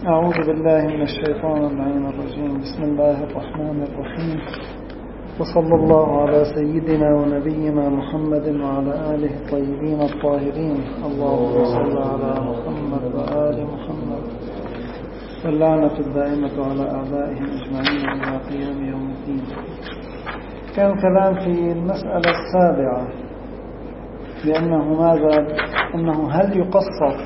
أعوذ بالله من الشيطان اللعين الرجيم. بسم الله الرحمن الرحيم، وصلى الله على سيدنا ونبينا محمد وعلى آله الطيبين الطاهرين. اللهم صل على محمد وآل محمد، واللعنة الدائمة على أعدائهم أجمعين إلى قيام يوم الدين. كان كلام في المسألة السابعة أنه هل يقسط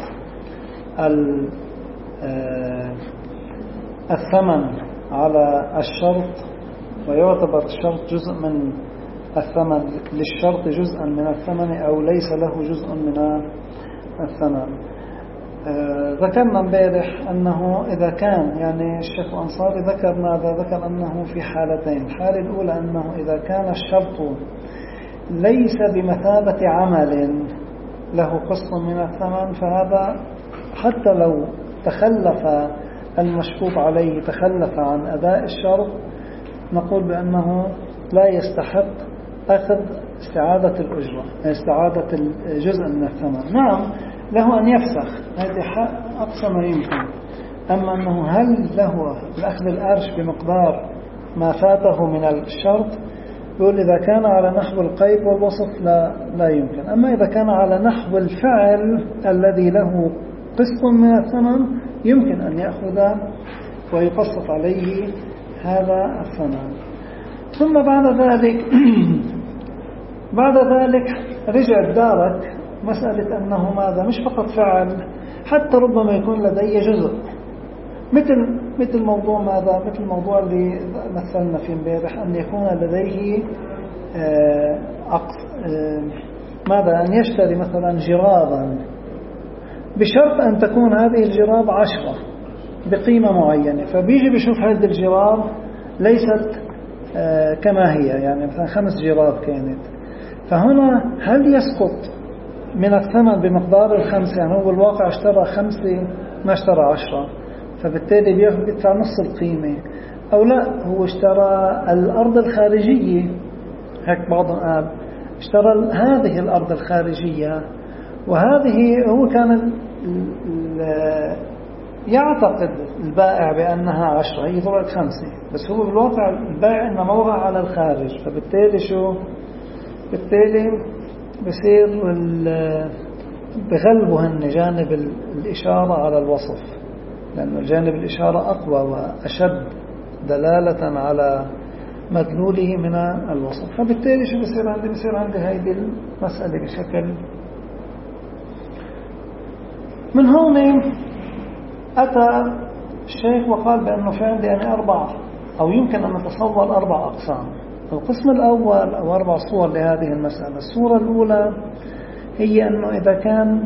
الثمن على الشرط، ويعتبر الشرط جزء من الثمن، للشرط جزءا من الثمن، أو ليس له جزء من الثمن. ذكرنا امبارح أنه إذا كان، يعني الشيخ الأنصاري ذكر ماذا؟ ذكر أنه في حالتين. الحالة الأولى أنه إذا كان الشرط ليس بمثابة عمل له قسط من الثمن، فهذا حتى لو تخلف المشروط عليه، تخلف عن أداء الشرط، نقول بأنه لا يستحق أخذ استعادة الأجرة، استعادة الجزء من الثمن. نعم، له أن يفسخ، هذه أقصى ما يمكن. أما أنه هل له الأخذ الأرش بمقدار ما فاته من الشرط، يقول إذا كان على نحو القيد والوصف لا يمكن. أما إذا كان على نحو الفعل الذي له قسط من الثمن، يمكن أن يأخذ ويقسط عليه هذا الثمن. ثم بعد ذلك رجع دارك مسألة أنه ماذا؟ مش فقط فعل، حتى ربما يكون لديه جزء، مثل موضوع ماذا؟ مثل الموضوع اللي مثلنا فيه امبارح، أن يكون لديه ماذا؟ أن يشتري مثلا جرابا، بشرط أن تكون هذه الجراب 10 بقيمة معينة، فبيجي بيشوف هذه الجراب ليست كما هي، يعني مثلا 5 جراب كانت، فهنا هل يسقط من الثمن بمقدار 5؟ يعني هو بالواقع اشترى 5 ما اشترى 10، فبالتالي بيدفع نص القيمة. أو لا، هو اشترى الأرض الخارجية، هيك بعضهم قال اشترى هذه الأرض الخارجية، وهذه هو كان يعتقد البائع بأنها 10، هي طلعت 5، بس هو بالواقع البائع إنما وقع على الخارج، فبالتالي بالتالي بصير بغلبهن جانب الإشارة على الوصف، لأن جانب الإشارة أقوى وأشد دلالة على مدلوله من الوصف. فبالتالي بصير عندي هذه المسألة بشكل. من هون أتى الشيخ وقال بأنه في عندي يعني 4، أو يمكن أن نتصور 4 أقسام. القسم الأول أو 4 صور لهذه المسألة. الصورة الأولى هي أنه إذا كان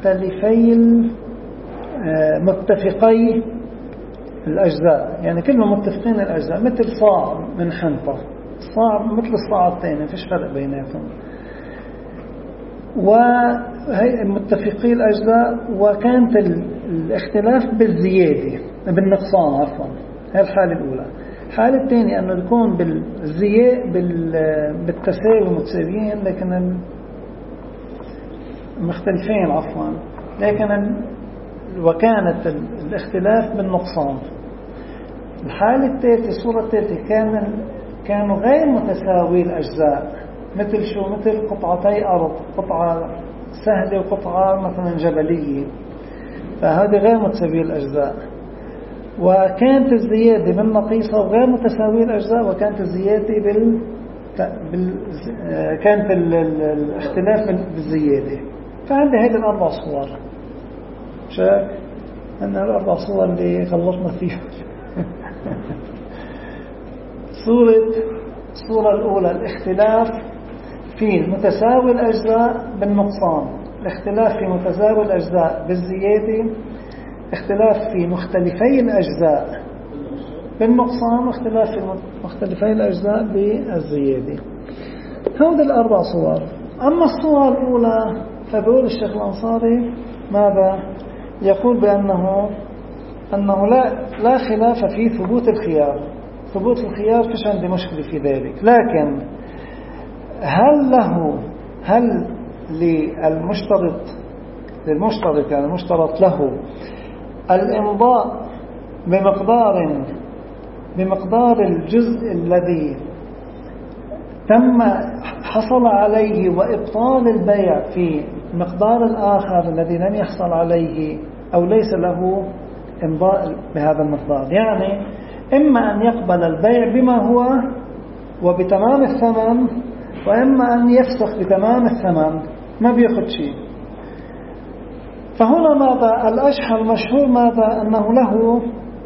متفقي الأجزاء، يعني كلهم متفقين الأجزاء، مثل صاع من حنطة، صاع مثل الصاع الثاني، فيش فرق بيناتهم، وهي متفقي الأجزاء، وكانت الاختلاف بالنقصان عفوا. هذه الحالة الأولى. الحالة الثانية أنه يكون بالتساوي متساويين، لكن مختلفين عفوا، لكن وكانت الاختلاف بالنقصان. الحالة الثالثة، الصورة الثالثة، كانوا غير متساوي الأجزاء، مثل قطعتي أرض، قطعة سهلة وقطعة مثلا جبلية، فهذه غير متساوية الأجزاء. وكانت الزيادة بالنقيصة وغير متساوية الأجزاء، وكانت الزيادة كانت الاختلاف بالزيادة. فعندي هذه 4 صور. شاك أن 4 صور اللي غلطنا فيها. الصورة الأولى الاختلاف في متساوي الأجزاء بالنقصان، الاختلاف في متساوي الأجزاء بالزيادة، اختلاف في مختلفي الأجزاء بالنقصان، واختلاف في مختلفي الأجزاء بالزيادة. هذه 4 صور. أما الصورة الأولى فبيقول الشيخ الأنصاري ماذا؟ يقول بأنه لا خلاف في ثبوت الخيار. ثبوت الخيار فيش عندي مشكلة في ذلك، لكن هل للمشترط يعني المشترط له الإمضاء بمقدار الجزء الذي حصل عليه، وإبطال البيع في مقدار الآخر الذي لم يحصل عليه أو ليس له إمضاء بهذا المقدار. يعني إما أن يقبل البيع بما هو وبتمام الثمن، وإما أن يفسخ بتمام الثمن ما بيأخذ شيء. فهنا ماذا الأشهر المشهور؟ ماذا؟ أنه له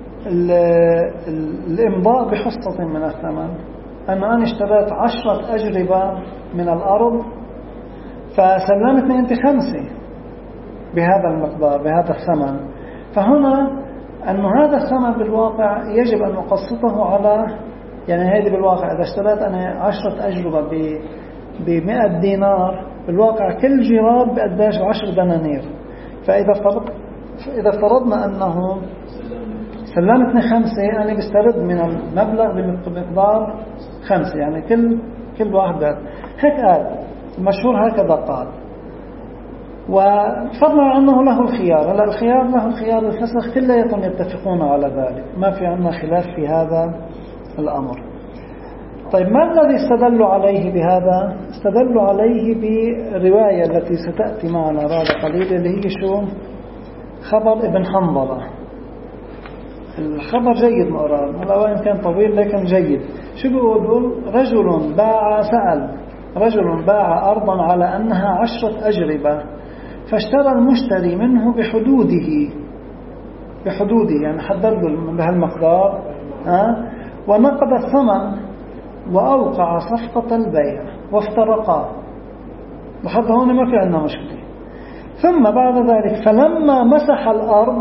الإمضاء بحصة من الثمن. أنا اشتريت 10 أجربة من الأرض، فسلمتني أنت 5 بهذا المقدار بهذا الثمن. فهنا أن هذا الثمن بالواقع يجب أن نقسطه على، يعني هذه بالواقع إذا اشتريت أنا 10 أجربة ب100 دينار، بالواقع كل جراب بقداش 10 دنانير. فإذا افترضنا أنه سلمتني 5، أنا بسترد من المبلغ بمقدار 5، يعني كل واحد هيك قال المشهور هكذا قال. وفضلا أنه له الخيار، هلا الخيار له الخيار الفسخ، كلياتهم يتفقون على ذلك، ما في عندنا خلاف في هذا الأمر. طيب ما الذي استدلوا عليه بهذا؟ استدلوا عليه برواية التي ستأتي معنا بعد قليل، اللي هي شو؟ خبر ابن حنظلة. الخبر جيد مقرار، وإن كان طويل لكن جيد. شو بيقول؟ رجل باع أرضا على أنها 10 أجربة، فاشترى المشتري منه بحدوده يعني حدد له بهالمقدار، ونقد الثمن وأوقع صفقة البيع وافترقا. لحد هون ما في عندنا مشكلة. ثم بعد ذلك فلما مسح الأرض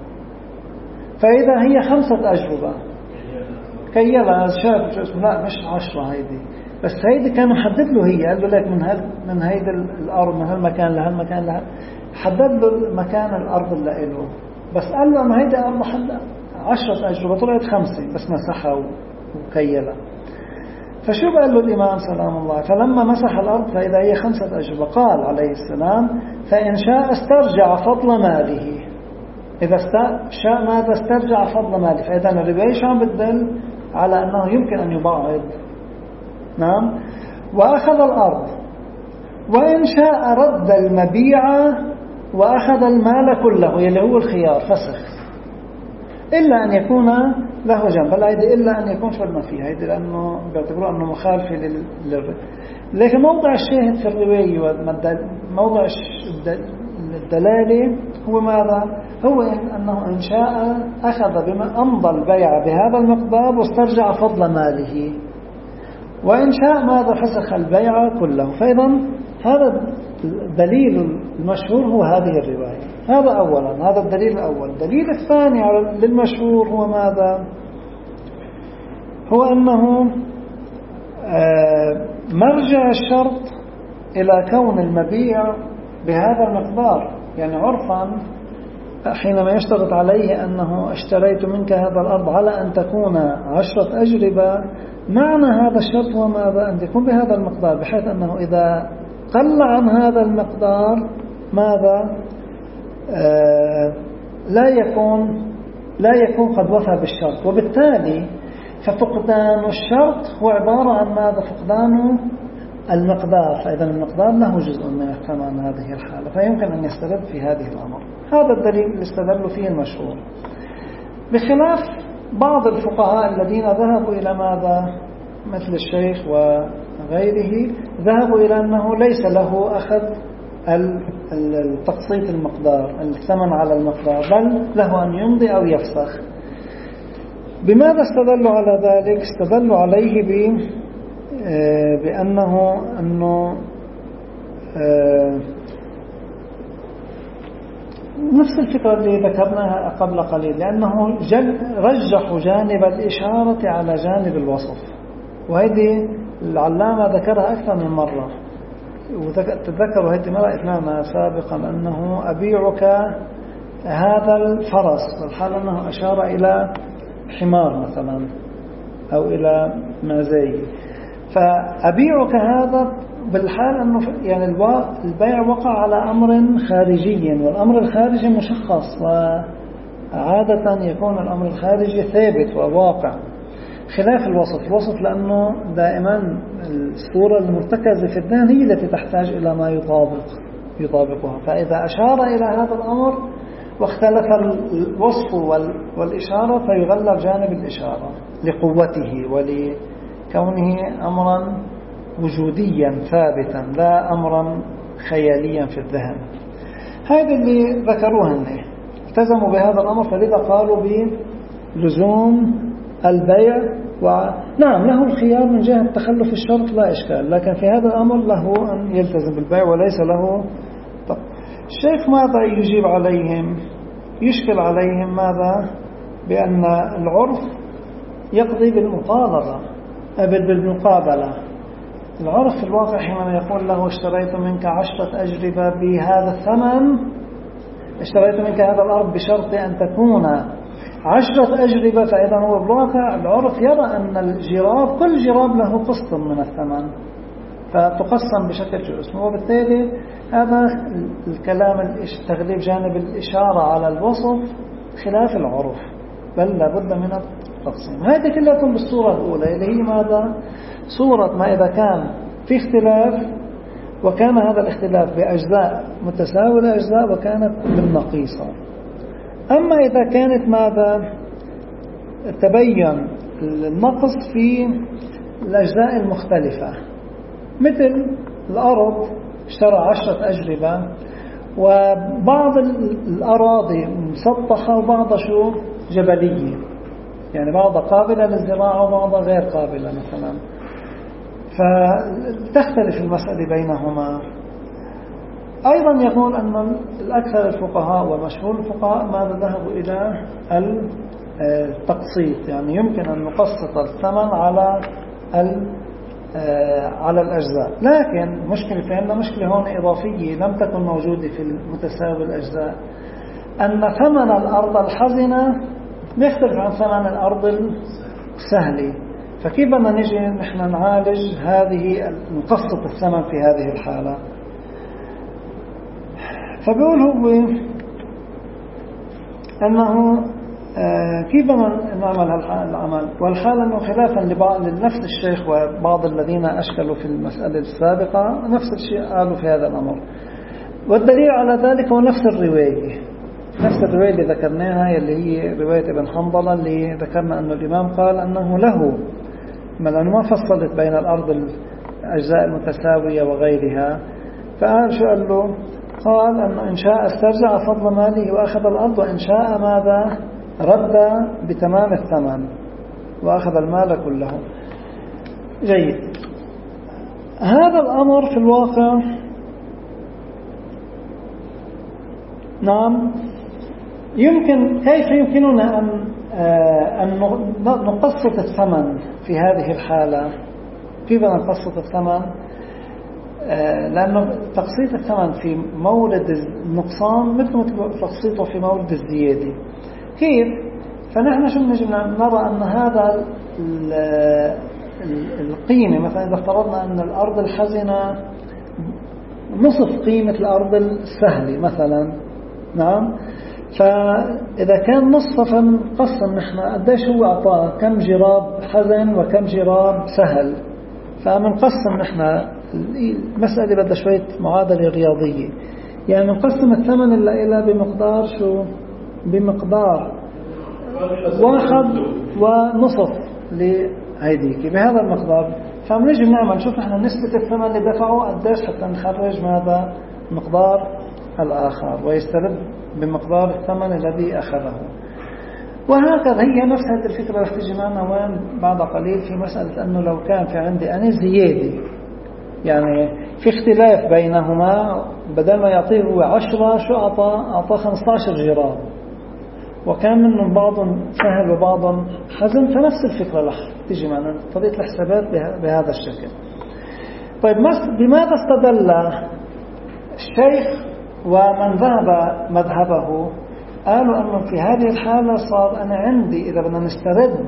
فإذا هي 5 أجربة كيلا شاف، لا مش 10 هيدي، بس هيدي كان محدد له، هي قال له لك من هيدي الأرض من هالمكان لهالمكان حدد له مكان الأرض اللي له، بس قال له أن هيدي أرض 10 أجربة، طلعت 5 بس مسحها وكيلا. فشو قال له الإمام سلام الله؟ فلما مسح الأرض فإذا هي 5 أجربة، قال عليه السلام فإن شاء استرجع فضل ماله. إذا شاء ماذا؟ استرجع فضل ماله. فإذا الرواية شو عم بتدل؟ على أنه يمكن أن يبعض. نعم. وأخذ الأرض، وإن شاء رد المبيع وأخذ المال كله، يلي هو الخيار فسخ، إلا أن يكون له جنب. هيدي إلا أن يكون شو ما فيها هيدي، لأنه بيعتبروا أنه مخالفة لكن موضع الشاهد في الرواية وموضع الدلالة هو ماذا؟ هو أنه إن شاء أخذ بما أمضى البيع بهذا المقدار واسترجع فضل ماله، وإن شاء ماذا؟ فسخ البيع كله. فإذا هذا الدليل المشهور هو هذه الرواية. هذا أولا، هذا الدليل الأول. الدليل الثاني للمشهور هو ماذا؟ هو أنه مرجع الشرط إلى كون المبيع بهذا المقدار. يعني عرفا حينما يشترط عليه أنه اشتريت منك هذا الأرض على أن تكون 10 أجربة، معنى هذا الشرط هو ماذا؟ أن تكون بهذا المقدار، بحيث أنه إذا قل عن هذا المقدار ماذا؟ لا يكون قد وفى بالشرط. وبالتالي ففقدان الشرط هو عبارة عن ماذا؟ فقدان المقدار. فإذا المقدار له جزء من الثمن هذه الحالة، فيمكن أن يستدل في هذه الأمر. هذا الدليل اللي استدلوا فيه المشهور، بخلاف بعض الفقهاء الذين ذهبوا إلى ماذا؟ مثل الشيخ وغيره، ذهبوا إلى أنه ليس له أخذ التقسيط المقدار، الثمن على المقدار، بل له أن يمضي أو يفسخ. بماذا استدلوا على ذلك؟ استدلوا عليه بأنه نفس الفكرة اللي ذكرناها قبل قليل، لأنه رجحوا جانب الإشارة على جانب الوصف. وهذه العلامة ذكرها أكثر من مرة، وتذكروا هذه مرة إثناء سابقا، أنه أبيعك هذا الفرس، والحال أنه أشار إلى حمار مثلا أو إلى معزي. فأبيعك هذا بالحال أنه يعني البيع وقع على أمر خارجي، والأمر الخارجي مشخص عادة يكون الأمر الخارجي ثابت وواقع، خلاف الوصف لأنه دائما الصورة المرتكزة في الذهن هي التي تحتاج إلى ما يطابقها. فإذا أشار إلى هذا الأمر واختلف الوصف والإشارة فيغلب جانب الإشارة لقوته ولكونه أمرا وجوديا ثابتا لا أمرا خياليا في الذهن. هذا اللي ذكروه التزموا بهذا الأمر، فلذا قالوا بلزوم البيع. ونعم له الخيار من جهة تخلف الشرط لا إشكال، لكن في هذا الأمر له أن يلتزم بالبيع وليس له. طب الشيخ ماذا يجيب عليهم؟ يشكل عليهم ماذا؟ بأن العرف يقضي بالمقابلة. العرف في الواقع حينما يقول له اشتريت منك 10 أجربة بهذا الثمن، اشتريت منك هذا الأرض بشرط أن تكون 10 أجربة، فإذا هو بالواقع العرف يرى أن الجراب كل جراب له قسط من الثمن فتقسم بشكل جزء، وبالتالي هذا الكلام تغليب جانب الإشارة على الوصف خلاف العرف، بل لابد من التقسيم. هذه كلها بالصورة الأولى اللي هي ماذا؟ صورة ما إذا كان في اختلاف وكان هذا الاختلاف بأجزاء متساوية الأجزاء وكانت بالنقيصة. أما إذا كانت ماذا؟ تبين النقص في الأجزاء المختلفة، مثل الأرض اشترى 10 أجربة وبعض الأراضي مسطحة وبعضها جبلية، يعني بعضها قابلة للزراعة وبعضها غير قابلة مثلا، فتختلف المسألة بينهما. أيضا يقول أن الأكثر الفقهاء والمشهور الفقهاء ماذا ذهبوا إلى التقسيط، يعني يمكن أن نقسط الثمن على الأجزاء، لكن فإن مشكلة هون إضافية لم تكن موجودة في المتساوي الأجزاء، أن ثمن الأرض الحزنة يختلف عن ثمن الأرض السهلة. فكيف بدنا نجي نحن نعالج نقسط الثمن في هذه الحالة؟ فبيقول هو أنه كيف نعمل العمل، والحالة أنه خلافا لنفس الشيخ وبعض الذين أشكلوا في المسألة السابقة نفس الشيء قالوا في هذا الأمر. والدليل على ذلك هو نفس الرواية اللي ذكرناها اللي هي رواية ابن حنظلة، اللي ذكرنا أن الإمام قال أنه له لأنه ما فصلت بين الأرض الأجزاء المتساوية وغيرها، فقال شو قال له؟ قال أنه إن شاء استرجع فضل ماله وأخذ الأرض، وإن شاء ماذا؟ رد بتمام الثمن وأخذ المال كله. جيد. هذا الأمر في الواقع نعم كيف يمكننا أن نقسط الثمن في هذه الحالة؟ كيف نقسط الثمن؟ لأنه تقسيط الثمن في مورد النقصان مثل تقسيطه في مورد الزيادة. كيف؟ فنحن شو نجي نرى أن هذا القيمة، مثلا إذا افترضنا أن الأرض الحزنة نصف قيمة الأرض السهلة مثلا، نعم، فإذا كان نصف فنقسم نحن قديش هو أعطاه، كم جراب حزن وكم جراب سهل، فمنقسم نحن المسألة بدها شوية معادلة رياضية، يعني نقسم الثمن إلى بمقدار بمقدار 1.5 لهيديك بهذا المقدار، فمنجي بنعمل نشوف نحن نسبة الثمن اللي دفعه قديش حتى نخرج ماذا؟ مقدار الآخر، ويسترد بمقدار الثمن الذي أخذه. وهكذا هي نفس هذه الفكرة رح تجي معنا وين بعد قليل في مسألة أنه لو كان في عندي أنا زيادة، يعني في اختلاف بينهما، بدل ما يعطيه هو 10 شو أعطى 15 جراب، وكان منهم بعض سهل وبعض حزن، فنفس الفكرة رح تجي معنا طريقة الحسابات بهذا الشكل. طيب بماذا استدل الشيخ ومن ذهب مذهبه؟ قالوا أنه في هذه الحالة صار أنا عندي إذا بدنا نسترد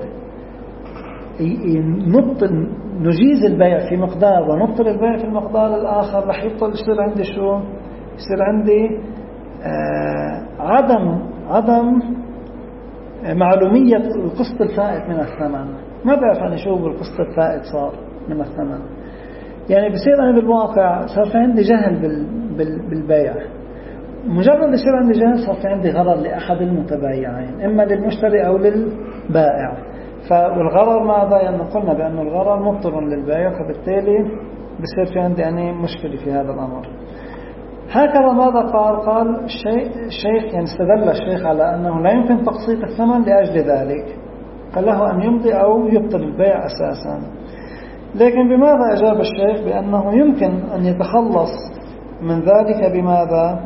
نجيز البيع في مقدار ونبطل البيع في المقدار الآخر، رح يصير عندي يصير عندي عدم معلومية القسط الفائت من الثمن. ما بعرف أنا شو بالقسط الفائت صار من الثمن. يعني بصير أنا بالواقع صار في عندي جهل بالبيع. مجرد يصير عندي جهل صار في عندي غرر لأحد المتبايعين، إما للمشتري أو للبائع. والغرر ماذا؟ يعني قلنا بأن الغرر مضطر للبائع، فبالتالي بصير في عندي أنا مشكلة في هذا الأمر. هكذا ماذا قال الشيخ، يعني استدل الشيخ على أنه لا يمكن تقسيط الثمن لأجل ذلك، فله أن يمضي أو يبطل البيع أساسا. لكن بماذا أجاب الشيخ؟ بأنه يمكن أن يتخلص من ذلك بماذا؟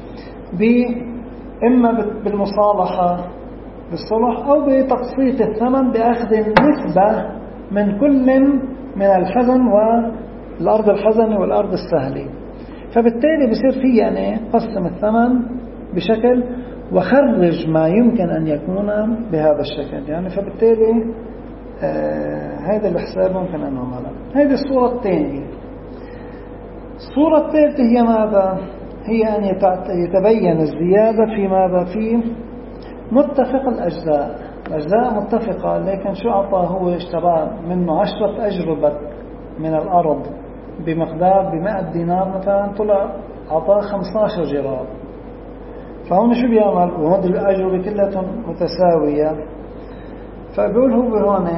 إما بالمصالحة بالصلح أو بتقسيط الثمن بأخذ نسبة من كل من الحزن والأرض الحزن والأرض السهلة. فبالتالي بصير فيه يعني قسم الثمن بشكل وخرج ما يمكن أن يكون بهذا الشكل. يعني فبالتالي هذا الحساب ممكن أن نعمله. هذه الصورة الثانية. الصورة الثالثة هي ماذا؟ هي أن يتبين الزيادة في ماذا؟ في متفق الأجزاء. الأجزاء متفقة، لكن شو أعطاه؟ هو اشترى منه 10 أجربة من الأرض بمقدار ب100 دينار مثلا، طلع أعطاه 15 جراب. فهون شو بيعمل؟ وهذه الأجربة كلها متساوية. فبيقول هو هون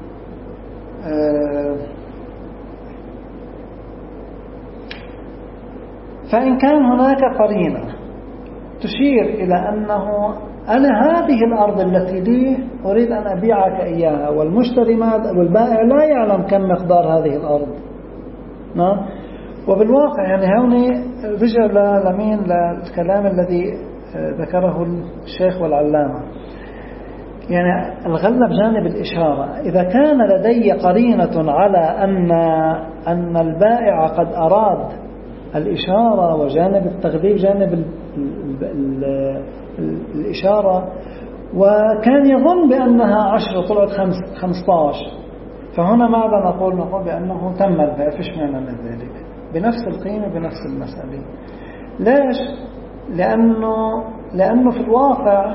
فإن كان هناك قرينة تشير إلى أنه أنا هذه الأرض التي لي أريد أن أبيعك إياها، والمشتري والبائع لا يعلم كم مقدار هذه الأرض. نعم. وبالواقع يعني هون رجع لمين للكلام الذي ذكره الشيخ والعلامة. يعني الغلب جانب الإشارة. إذا كان لدي قرينة على أن البائع قد أراد الإشارة، وجانب التغليب جانب الإشارة، وكان يظن بأنها 10 طلعت 15، فهنا ماذا نقول؟ نقول بأنه تم البيع، فيش معنى من ذلك، بنفس القيمة بنفس المسألة. ليش؟ لأنه في الواقع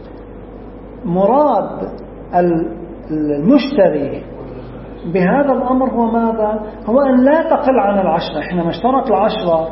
مراد المشتري بهذا الأمر هو ماذا؟ هو أن لا تقل عن 10. حينما اشترط 10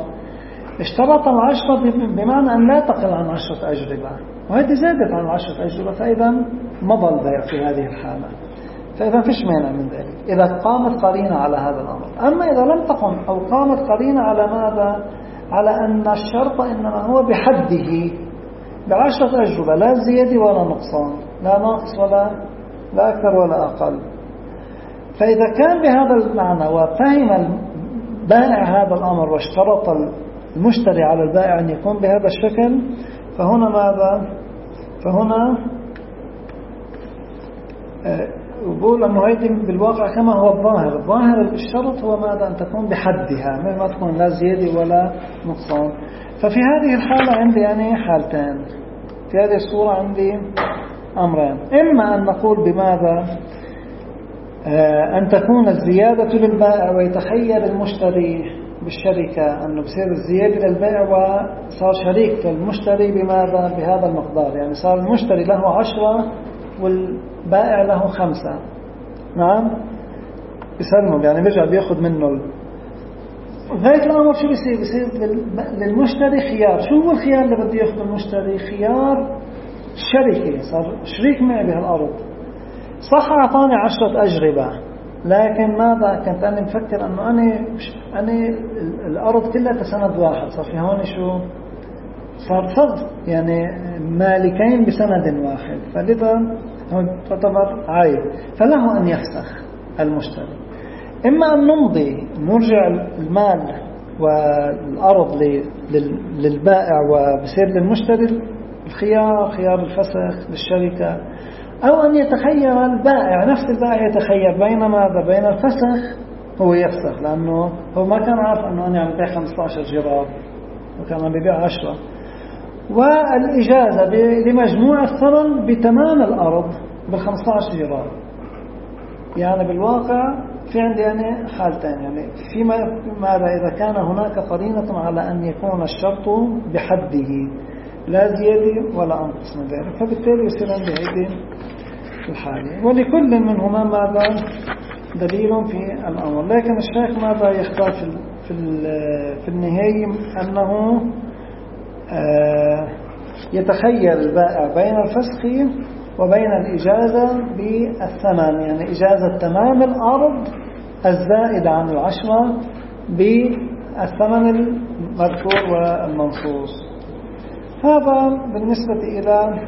بمعنى أن لا تقل عن 10 أجربة، وهذه زادت عن 10 أجربة، فإذا مضى البيع في هذه الحالة. فإذا فيش مانع من ذلك إذا قامت قرينة على هذا الأمر. أما إذا لم تقم أو قامت قرينة على ماذا؟ على أن الشرط إنما هو بحده ب10 أجربة، لا زيادة ولا نقصان، لا ناقص ولا لا أكثر ولا أقل. فإذا كان بهذا المعنى وفهم البائع هذا الأمر واشترط المشتري على البائع أن يكون بهذا الشكل، فهنا ماذا؟ فهنا يقول أنه هيدي بالواقع كما هو الظاهر الشرط هو ماذا؟ أن تكون بحدها، ما تكون لا زيادة ولا نقصان. ففي هذه الحالة عندي يعني حالتين. في هذه الصورة عندي أمرين: إما أن نقول بماذا؟ أن تكون الزيادة للبائع ويتخير المشتري بالشركة أنه بصير الزيادة للبائع وصار شريك المشتري بماذا؟ بهذا المقدار. يعني صار المشتري له 10 والبائع له 5. نعم، بيسلمه، يعني بيرجع بياخد منه. غاية الأمر شو بيصير للمشتري خيار. شو هو الخيار اللي بده ياخذ المشتري؟ خيار الشركة، صار شريك معي بهالأرض. صح أعطاني 10 أجربة، لكن ماذا؟ كنت أنا مفكر أنه أنا الأرض كلها تسند واحد. صار في هون شو؟ صار فض، يعني مالكين بسند واحد، فلذا تعتبر عيب. فله أن يفسخ المشتري. إما أن نمضي نرجع المال والأرض للبائع وبصير للمشتري الخيار، خيار الفسخ للشركة، أو أن يتخير البائع، نفس البائع يتخير بين ماذا؟ بين الفسخ، هو يفسخ لأنه هو ما كان عارف أنه أنا عم ببيع 15 جراب وكان عم ببيع 10، والإجازة لمجموع الثمن بتمام الأرض بال15 جراب. يعني بالواقع في عندي يعني حالتين. يعني فيما ماذا؟ إذا كان هناك قرينة على أن يكون الشرط بحده، لا زيادة ولا أنقص من ذلك، فبالتالي يصير عندي هيدي الحالة. ولكل منهما ماذا دليل في الأمر. لكن الشيخ ماذا يختار في النهاية أنه يتخير البائع بين الفسخ وبين الإجازة بالثمن، يعني إجازة تمام الأرض الزائد عن العشرة بالثمن المذكور والمنصوص. هذا بالنسبة إلى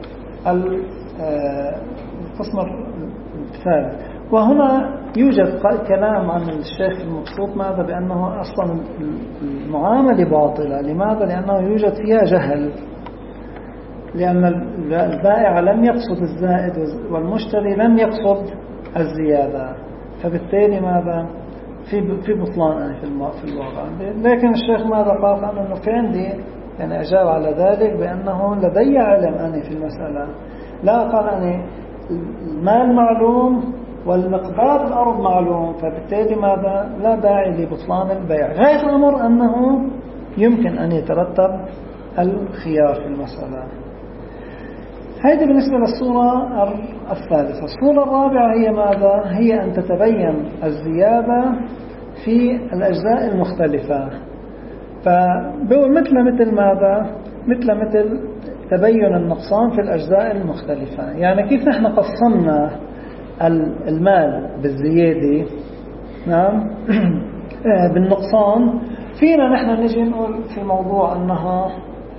القسم الثالث. وهنا يوجد كلام عن الشيخ المبسوط ماذا بأنه أصلا المعاملة باطلة. لماذا؟ لأنه يوجد فيها جهل، لأن البائع لم يقصد الزائد والمشتري لم يقصد الزيادة، فبالتالي ماذا في بطلان في الواقع. لكن الشيخ ماذا قال؟ أنه في عندي يعني أجاب على ذلك بأنه لدي علم أنا في المسألة، لا قال أنا المال معلوم والمقدار الأرض معلوم، فبالتالي ماذا لا داعي لبطلان البيع. غاية الأمر أنه يمكن أن يترتب الخيار في المسألة. هذه بالنسبة للصورة الثالثة. الصورة الرابعة هي ماذا؟ هي أن تتبين الزيادة في الأجزاء المختلفة. فبقول مثل ماذا؟ مثل تبين النقصان في الأجزاء المختلفة. يعني كيف نحن قسمنا المال بالزيادة، نعم، بالنقصان، فينا نحن نجي نقول في موضوع أنها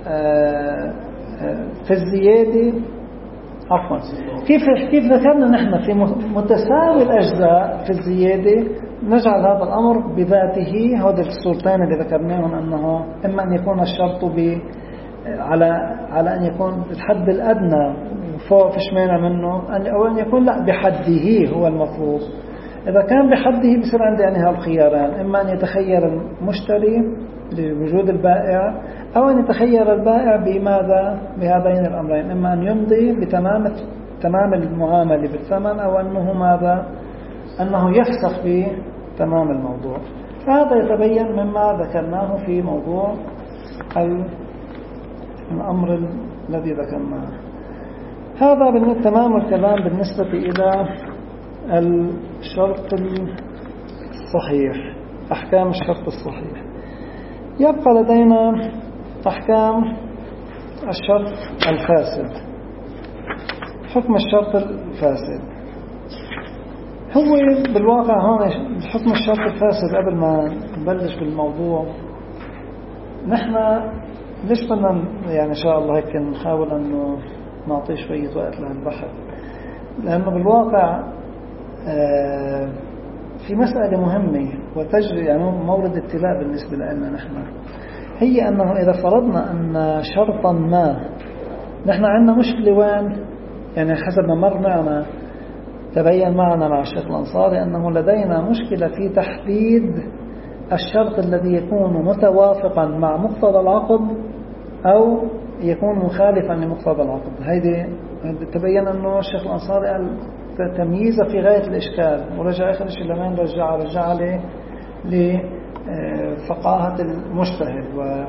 في الزيادة، عفوا، كيف ذكرنا نحن في متساوي الأجزاء في الزيادة نجعل هذا الأمر بذاته. هذه الصورتين اللي ذكرناهم أنه إما أن يكون الشرط على أن يكون الحد الأدنى فوق فيش مانع منه، أو أن يكون لا بحده هو المطلوب. إذا كان بحده بصير عندي يعني هالخيارين، إما أن يتخير المشتري لوجود البائع، أو أن يتخير البائع بماذا؟ بهذين الأمرين، إما أن يمضي بتمام المعاملة بالثمن، أو أنه ماذا؟ أنه يفسخ بتمام الموضوع. فهذا يتبين مما ذكرناه في موضوع الأمر الذي ذكرناه. هذا تمام الكلام بالنسبة إلى الشرط الصحيح، أحكام الشرط الصحيح. يبقى لدينا أحكام الشرط الفاسد. حكم الشرط الفاسد هو بالواقع هون حكم الشرط الفاسد. قبل ما نبلش بالموضوع، نحن ليش بدنا يعني إن شاء الله هيك نحاول أنه نعطي شوية وقت للبحث، لأنه بالواقع في مسألة مهمة وتجري يعني مورد ابتلاء بالنسبة لنا نحن، هي أنه إذا فرضنا أن شرطا ما، نحن عندنا مشكلة وين؟ يعني حسب ما مر معنا تبين معنا مع الشيخ الأنصاري أنه لدينا مشكلة في تحديد الشرط الذي يكون متوافقا مع مقتضى العقد أو يكون مخالفا لمقتضى العقد. هيدي تبين أنه الشيخ الأنصاري قال تمييز في غاية الإشكال، ورجع آخر شيء لمن رجع لفقاهة المجتهد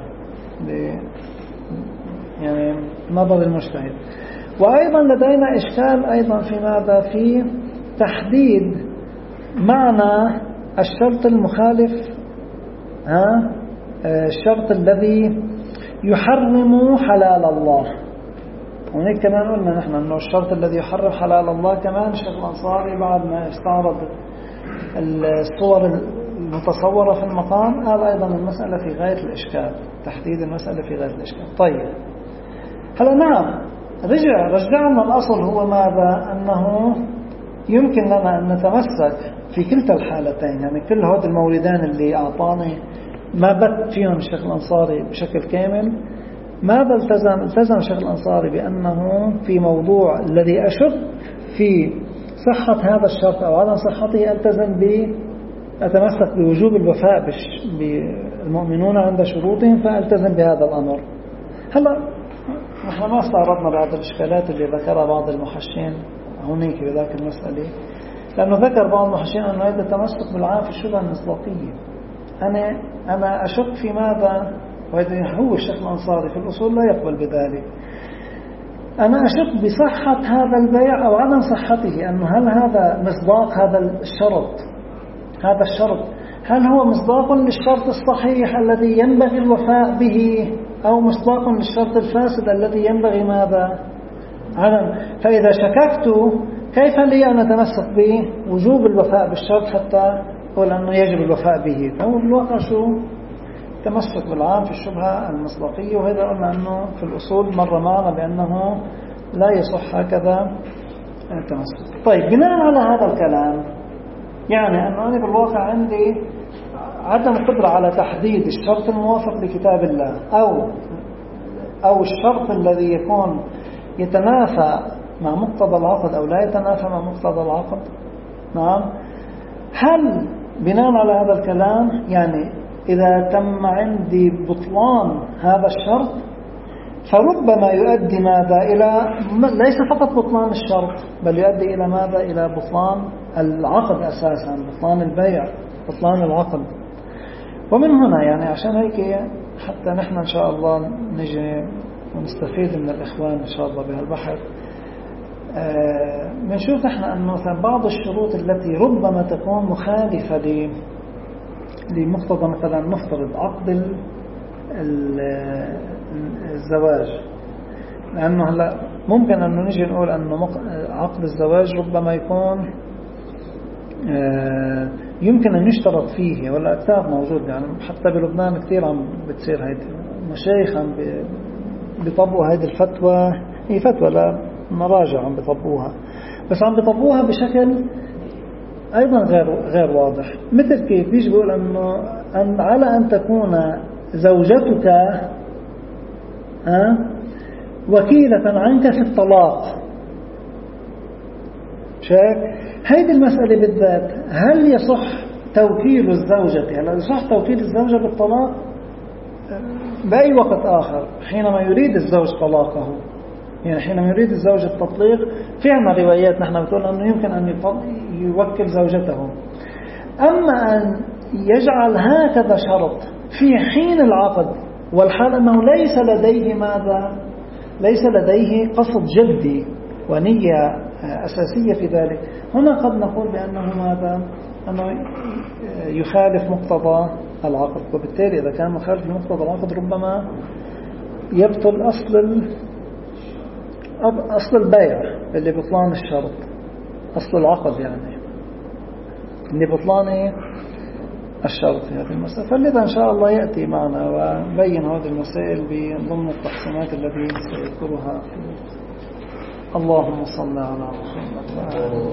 يعني نظر المجتهد. وأيضا لدينا إشكال أيضا في ماذا؟ في تحديد معنى الشرط المخالف، الشرط الذي يحرم حلال الله. وهيك كمان قلنا نحن أنه الشرط الذي يحرم حلال الله كمان الشيخ الأنصاري بعد ما استعرض الصور المتصورة في المقام قال أيضا المسألة في غاية الإشكال، تحديد المسألة في غاية الإشكال. طيب هلا نعم، رجعنا الأصل هو ماذا؟ أنه يمكن لنا أن نتمسك في كلتا الحالتين، يعني كل هذه الموردان اللي أعطاني ما بت فيهم الشيخ الأنصاري بشكل كامل. ماذا التزم الشيخ الأنصاري بأنه في موضوع الذي أشك في صحة هذا الشرط أو عدم صحته أتمسك بوجوب الوفاء بالمؤمنون عند شروطهم، فألتزم بهذا الأمر. هلا نحن ما استعرضنا بعض الإشكالات اللي ذكرها بعض المحشين هناك بذاك المسألة، لأنه ذكر بعض المحشين أنه هذا التمسك بالعام في الشبهة المصداقية. أنا أشك في ماذا؟ وهذا هو الشيخ الأنصاري في الأصول لا يقبل بذلك. أنا أشك بصحة هذا البيع أو عدم صحته، أنه هل هذا مصداق هذا الشرط هل هو مصداق للشرط الصحيح الذي ينبغي الوفاء به، أو مصداق للشرط الفاسد الذي ينبغي ماذا عدم. فإذا شككت كيف لي أن أتمسك بوجوب الوفاء بالشرط حتى أقول أنه يجب الوفاء به؟ فهو بالواقع شو تمسك بالعام في الشبهة المصداقية، وهذا قلنا أنه في الأصول مرة معنا بأنه لا يصح هكذا التمسك. طيب بناء على هذا الكلام يعني أنه أنا بالواقع عندي عدم قدرة على تحديد الشرط الموافق لكتاب الله أو الشرط الذي يكون يتنافى مع مقتضى العقد أو لا يتنافى مع مقتضى العقد. نعم. هل بناء على هذا الكلام يعني إذا تم عندي بطلان هذا الشرط فربما يؤدي ماذا إلى ليس فقط بطلان الشرط، بل يؤدي إلى ماذا؟ إلى بطلان العقد أساسا، بطلان البيع، بطلان العقد. ومن هنا يعني عشان هيك حتى نحن إن شاء الله نجي ونستفيد من الإخوان إن شاء الله بهالبحث، بنشوف نحن أنه مثلا بعض الشروط التي ربما تكون مخالفة لمقتضى مثلا نفترض عقد الزواج، لأنه هلا ممكن أنه نجي نقول أنه عقد الزواج ربما يكون يمكن أن يشترط فيه، ولا أكثر موجود يعني حتى بلبنان كثير عم بتصير هيدي مشايخ عم بيطبقوا هيدي الفتوى، هي فتوى لا مراجع عم بيطبقوها، بس عم بيطبقوها بشكل أيضا غير واضح. مثل كيف بيجي بيقول أنه على أن تكون زوجتك وكيلة عنك في الطلاق. شايف هيدي المسألة بالذات، هل يصح توكيل الزوجة؟ هل يصح توكيل الزوجة بالطلاق بأي وقت آخر حينما يريد الزوج طلاقه؟ يعني حينما يريد الزوج التطليق في عنا روايات نحن بتقول أنه يمكن أن يوكل زوجته. أما أن يجعل هكذا شرط في حين العقد والحال أنه ليس لديه ماذا؟ ليس لديه قصد جدي ونية أساسية في ذلك، هنا قد نقول بأنه ماذا؟ أنه يخالف مقتضى العقد، وبالتالي إذا كان مخالف لمقتضى العقد ربما يبطل أصل البيع اللي بطلان الشرط، أصل العقد يعني اللي بطلان الشرط في هذه المسألة. فلذا إن شاء الله يأتي معنا ونبين هذه المسائل ضمن التقسيمات التي سيذكرها. اللهم صل على محمد وعلى